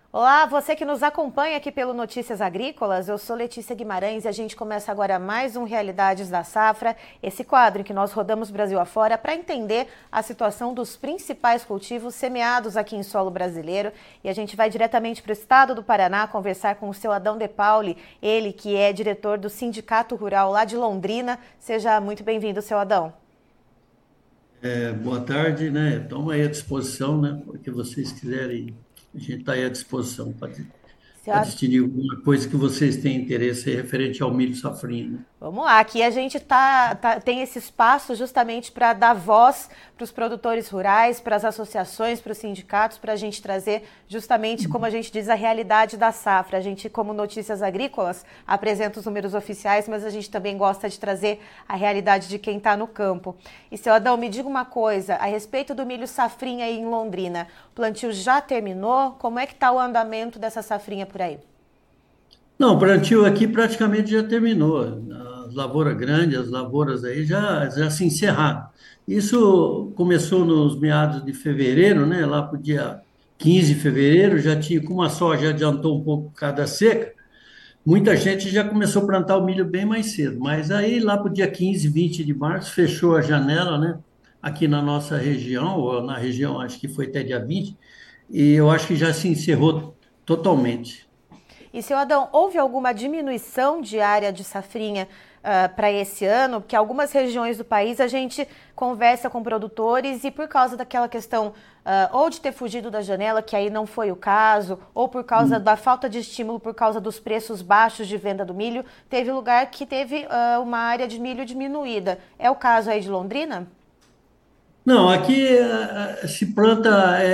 Olá, você que nos acompanha aqui pelo Notícias Agrícolas, eu sou Letícia Guimarães e a gente começa agora mais um Realidades da Safra, esse quadro em que nós rodamos Brasil afora para entender a situação dos principais cultivos semeados aqui em solo brasileiro. E a gente vai diretamente para o estado do Paraná conversar com o seu Adão De Pauli, ele que é diretor do Sindicato Rural lá de Londrina. Seja muito bem-vindo, seu Adão. Boa tarde, né? Estamos aí à disposição, né? Porque vocês quiserem, a gente está aí à disposição Seu para distinguir alguma coisa que vocês têm interesse aí referente ao milho safrinha, né? Vamos lá, aqui a gente tem esse espaço justamente para dar voz para os produtores rurais, para as associações, para os sindicatos, para a gente trazer justamente, como a gente diz, a realidade da safra. A gente, como Notícias Agrícolas, apresenta os números oficiais, mas a gente também gosta de trazer a realidade de quem está no campo. E, seu Adão, me diga uma coisa, a respeito do milho safrinha aí em Londrina, o plantio já terminou? Como é que está o andamento dessa safrinha por aí? Não, o plantio aqui praticamente já terminou. As lavouras grandes, as lavouras aí já se encerraram. Isso começou nos meados de fevereiro, né? Lá para o dia 15 de fevereiro, já tinha, como a soja adiantou um pouco por causa da seca, muita gente já começou a plantar o milho bem mais cedo, mas aí lá para o dia 15, 20 de março, fechou a janela, né? Aqui na nossa região, ou na região, acho que foi até dia 20, e eu acho que já se encerrou totalmente. E, seu Adão, houve alguma diminuição de área de safrinha para esse ano? Porque algumas regiões do país a gente conversa com produtores e por causa daquela questão ou de ter fugido da janela, que aí não foi o caso, ou por causa da falta de estímulo, por causa dos preços baixos de venda do milho, teve lugar que teve uma área de milho diminuída. É o caso aí de Londrina? Não, aqui se planta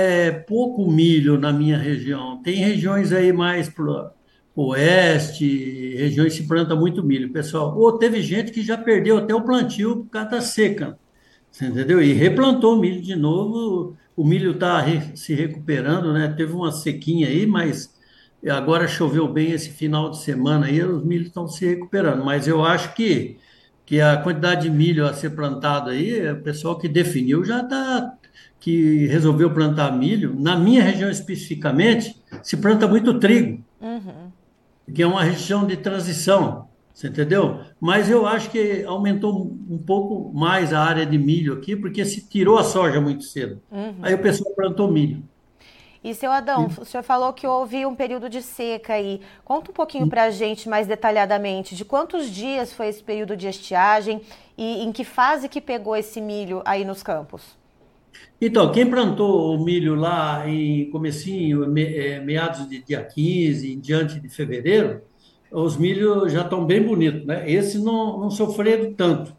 pouco milho na minha região. Tem regiões aí mais para o oeste, regiões que se planta muito milho, pessoal. Ou teve gente que já perdeu até o plantio por causa da seca. Você entendeu? E replantou o milho de novo. O milho está se recuperando, né? Teve uma sequinha aí, mas agora choveu bem esse final de semana aí, os milhos estão se recuperando. Mas eu acho que a quantidade de milho a ser plantado aí, o pessoal que definiu já está, que resolveu plantar milho. Na minha região especificamente, se planta muito trigo, que é uma região de transição, você entendeu? Mas eu acho que aumentou um pouco mais a área de milho aqui, porque se tirou a soja muito cedo. Aí o pessoal plantou milho. E, seu Adão, o senhor falou que houve um período de seca aí. Conta um pouquinho para a gente mais detalhadamente de quantos dias foi esse período de estiagem e em que fase que pegou esse milho aí nos campos. Então, quem plantou o milho lá em comecinho, meados de dia 15, em diante de fevereiro, os milhos já estão bem bonitos, né? Esse não sofreram tanto.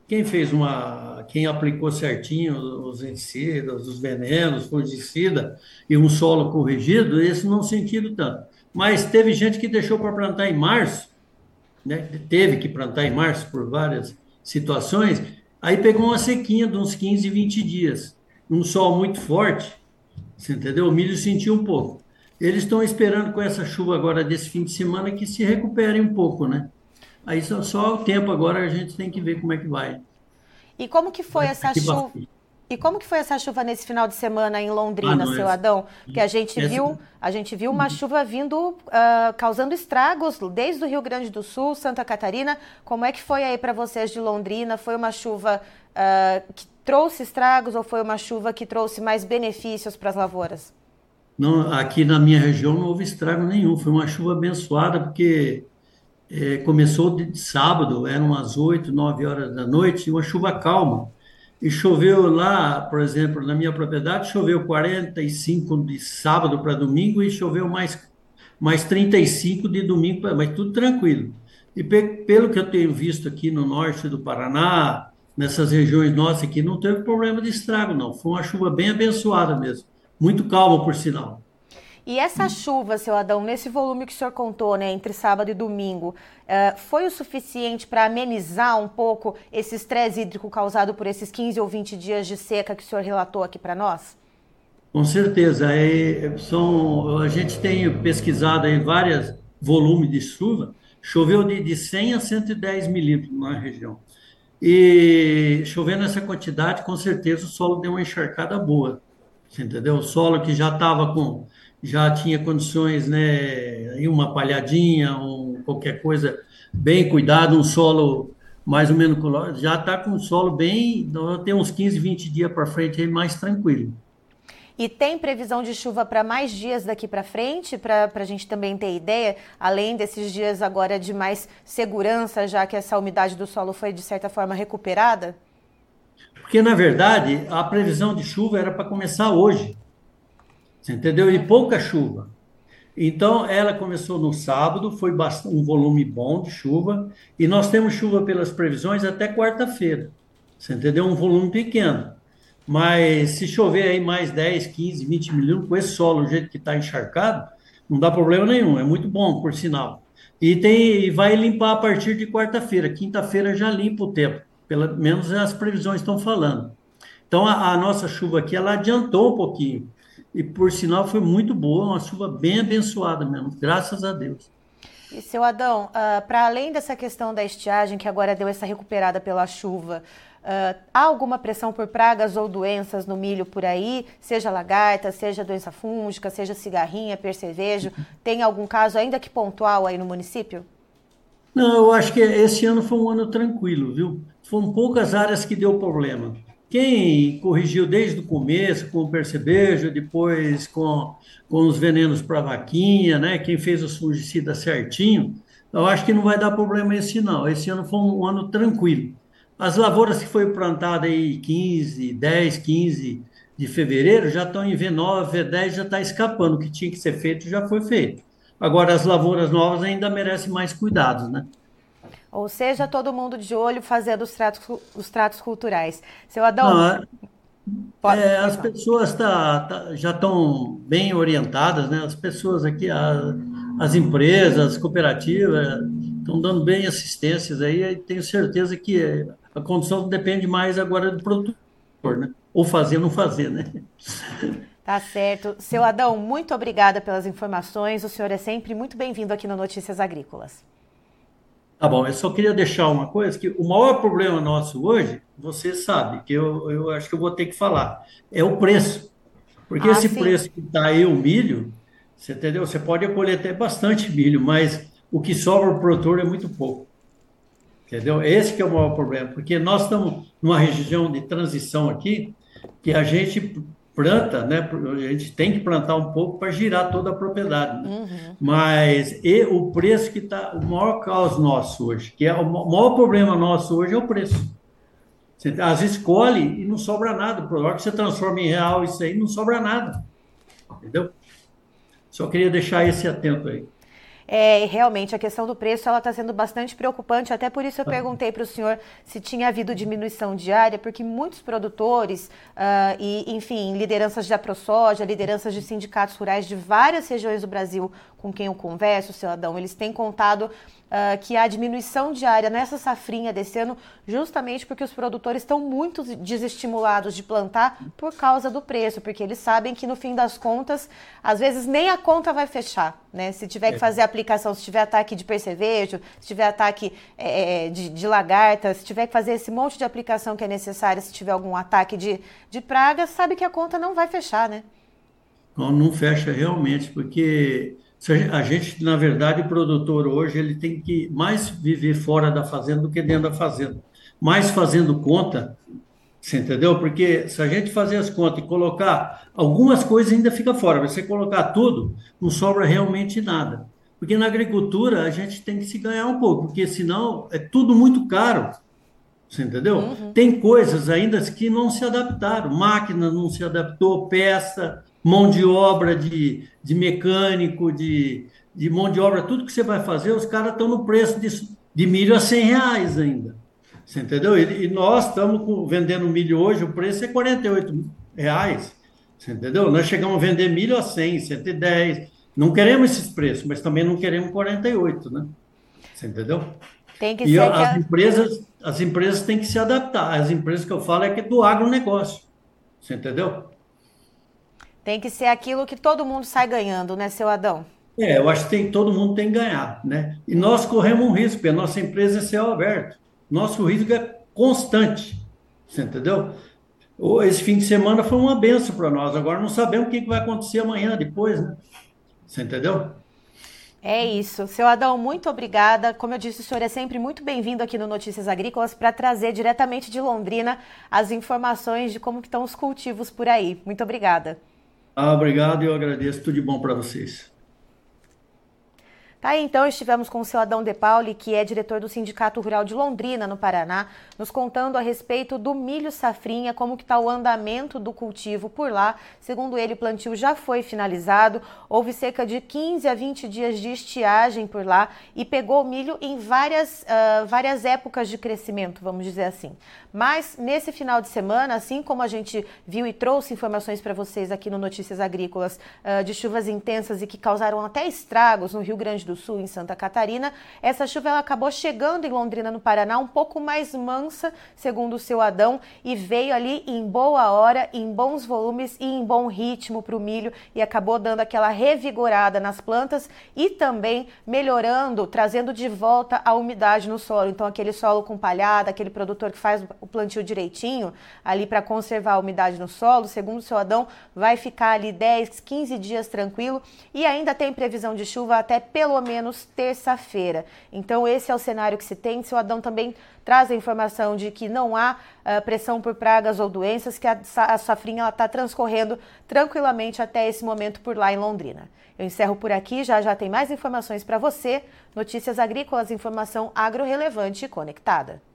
Quem aplicou certinho os inseticidas, os venenos, fungicida e um solo corrigido, esse não sentiram tanto. Mas teve gente que deixou para plantar em março, né? Teve que plantar em março por várias situações, aí pegou uma sequinha de uns 15, 20 dias, um sol muito forte, você entendeu? O milho sentiu um pouco. Eles estão esperando com essa chuva agora desse fim de semana que se recupere um pouco, né? Aí só o tempo agora a gente tem que ver como é que vai. E como que foi essa Daqui para chuva? frente. E como que foi essa chuva nesse final de semana em Ah, Londrina, não, seu Adão? Porque essa, a gente viu uma chuva vindo causando estragos desde o Rio Grande do Sul, Santa Catarina. Como é que foi aí para vocês de Londrina? Foi uma chuva que trouxe estragos ou foi uma chuva que trouxe mais benefícios para as lavouras? não, aqui na minha região não houve estrago nenhum, foi uma chuva abençoada, porque começou de sábado, eram umas 8, 9 horas da noite, uma chuva calma. E choveu lá, por exemplo, na minha propriedade, choveu 45 de sábado para domingo e choveu mais 35 de domingo, mas tudo tranquilo. E pelo que eu tenho visto aqui no norte do Paraná, nessas regiões nossas aqui, não teve problema de estrago, não. Foi uma chuva bem abençoada mesmo. Muito calma, por sinal. E essa chuva, seu Adão, nesse volume que o senhor contou, né, entre sábado e domingo, foi o suficiente para amenizar um pouco esse estresse hídrico causado por esses 15 ou 20 dias de seca que o senhor relatou aqui para nós? Com certeza, a gente tem pesquisado aí vários volumes de chuva, choveu de 100 a 110 milímetros na região. E chovendo essa quantidade, com certeza o solo deu uma encharcada boa. você entendeu? O solo que já tinha condições, né, e uma palhadinha, qualquer coisa bem cuidado, um solo mais ou menos, já está com o solo bem, então tem uns 15, 20 dias para frente aí mais tranquilo. E tem previsão de chuva para mais dias daqui para frente, para a gente também ter ideia, além desses dias agora de mais segurança, já que essa umidade do solo foi de certa forma recuperada? Porque, na verdade, a previsão de chuva era para começar hoje, você entendeu? E pouca chuva. Então, ela começou no sábado, foi um volume bom de chuva, e nós temos chuva pelas previsões até quarta-feira. Você entendeu? Um volume pequeno. Mas se chover aí mais 10, 15, 20 milímetros, com esse solo, o jeito que está encharcado, não dá problema nenhum, é muito bom, por sinal. E vai limpar a partir de quarta-feira. Quinta-feira já limpa o tempo, pelo menos as previsões estão falando. Então, a nossa chuva aqui, ela adiantou um pouquinho. E, por sinal, foi muito boa, uma chuva bem abençoada mesmo, graças a Deus. E, seu Adão, para além dessa questão da estiagem, que agora deu essa recuperada pela chuva, há alguma pressão por pragas ou doenças no milho por aí? Seja lagarta, seja doença fúngica, seja cigarrinha, percevejo? Tem algum caso, ainda que pontual, aí no município? Não, eu acho que esse ano foi um ano tranquilo, viu? Foram poucas áreas que deu problema. Quem corrigiu desde o começo, com o percevejo, depois com os venenos para vaquinha, né? Quem fez os fungicidas certinho, eu acho que não vai dar problema esse não. Esse ano foi um ano tranquilo. As lavouras que foi plantada aí 15, 10, 15 de fevereiro já estão em V9, V10, já está escapando. O que tinha que ser feito já foi feito. Agora, as lavouras novas ainda merecem mais cuidados, né? Ou seja, todo mundo de olho fazendo os tratos culturais. Seu Não, Adão, pode as falar. pessoas já estão bem orientadas, né? As pessoas aqui, as empresas, as cooperativas, estão dando bem assistências aí, e tenho certeza que a condição depende mais agora do produtor, né? Ou fazer ou não fazer, né? Tá certo. Seu Adão, muito obrigada pelas informações. O senhor é sempre muito bem-vindo aqui no Notícias Agrícolas. Tá bom, eu só queria deixar uma coisa, que o maior problema nosso hoje, você sabe, que eu acho que eu vou ter que falar, é o preço. Porque Ah, esse sim. preço que está aí, o milho, você entendeu? Você pode colher até bastante milho, mas o que sobra para o produtor é muito pouco, entendeu? Esse que é o maior problema, porque nós estamos numa região de transição aqui, que a gente planta, né? A gente tem que plantar um pouco para girar toda a propriedade, né? Mas o preço que está, o maior caos nosso hoje, que é o maior problema nosso hoje é o preço. Você, às vezes colhe e não sobra nada. Por hora que você transforma em real isso aí, não sobra nada. Entendeu? Só queria deixar esse atento aí. Realmente, a questão do preço ela está sendo bastante preocupante, até por isso eu perguntei para o senhor se tinha havido diminuição diária, porque muitos produtores enfim, lideranças de AproSoja, lideranças de sindicatos rurais de várias regiões do Brasil com quem eu converso, seu Adão, eles têm contado que há diminuição diária nessa safrinha desse ano, justamente porque os produtores estão muito desestimulados de plantar por causa do preço, porque eles sabem que no fim das contas, às vezes nem a conta vai fechar, né? Se tiver que fazer aplicação, se tiver ataque de percevejo, se tiver ataque de lagarta, se tiver que fazer esse monte de aplicação que é necessária, se tiver algum ataque de praga, sabe que a conta não vai fechar, né? Não, não fecha realmente, porque se a gente, na verdade, o produtor hoje, ele tem que mais viver fora da fazenda do que dentro da fazenda. Mais fazendo conta, você entendeu? Porque se a gente fazer as contas e colocar algumas coisas ainda fica fora, mas se você colocar tudo, não sobra realmente nada. Porque na agricultura a gente tem que se ganhar um pouco, porque senão é tudo muito caro. Você entendeu? Tem coisas ainda que não se adaptaram. Máquina não se adaptou, peça, mão de obra de mecânico, de mão de obra, tudo que você vai fazer, os caras estão no preço de milho a R$ 100 ainda. Você entendeu? E nós estamos vendendo milho hoje, o preço é R$ 48. Você entendeu? Nós chegamos a vender milho a 100, 110. Não queremos esses preços, mas também não queremos 48, né? Você entendeu? Tem que E ser que as empresas têm que se adaptar. As empresas que eu falo é que é do agronegócio. Você entendeu? tem que ser aquilo que todo mundo sai ganhando, né, seu Adão? Eu acho que todo mundo tem que ganhar, né? E nós corremos um risco, porque a nossa empresa é céu aberto. Nosso risco é constante. Você entendeu? Esse fim de semana foi uma benção para nós. Agora não sabemos o que vai acontecer amanhã, depois, né? Você entendeu? É isso. Seu Adão, muito obrigada. Como eu disse, o senhor é sempre muito bem-vindo aqui no Notícias Agrícolas para trazer diretamente de Londrina as informações de como que estão os cultivos por aí. Muito obrigada. Ah, obrigado, eu agradeço. Tudo de bom para vocês. Tá aí, então, estivemos com o seu Adão De Pauli, que é diretor do Sindicato Rural de Londrina, no Paraná, nos contando a respeito do milho safrinha, como que está o andamento do cultivo por lá. Segundo ele, o plantio já foi finalizado, houve cerca de 15 a 20 dias de estiagem por lá e pegou o milho em várias épocas de crescimento, vamos dizer assim. Mas, nesse final de semana, assim como a gente viu e trouxe informações para vocês aqui no Notícias Agrícolas de chuvas intensas e que causaram até estragos no Rio Grande do Sul, em Santa Catarina, essa chuva ela acabou chegando em Londrina, no Paraná, um pouco mais mansa, segundo o seu Adão, e veio ali em boa hora, em bons volumes e em bom ritmo para o milho e acabou dando aquela revigorada nas plantas e também melhorando, trazendo de volta a umidade no solo. Então, aquele solo com palhada, aquele produtor que faz o plantio direitinho ali para conservar a umidade no solo, segundo o seu Adão, vai ficar ali 10, 15 dias tranquilo e ainda tem previsão de chuva até pelo menos terça-feira. Então esse é o cenário que se tem. Seu Adão também traz a informação de que não há pressão por pragas ou doenças, que a safrinha está transcorrendo tranquilamente até esse momento por lá em Londrina. Eu encerro por aqui, já tem mais informações para você. Notícias Agrícolas, informação agro relevante e conectada.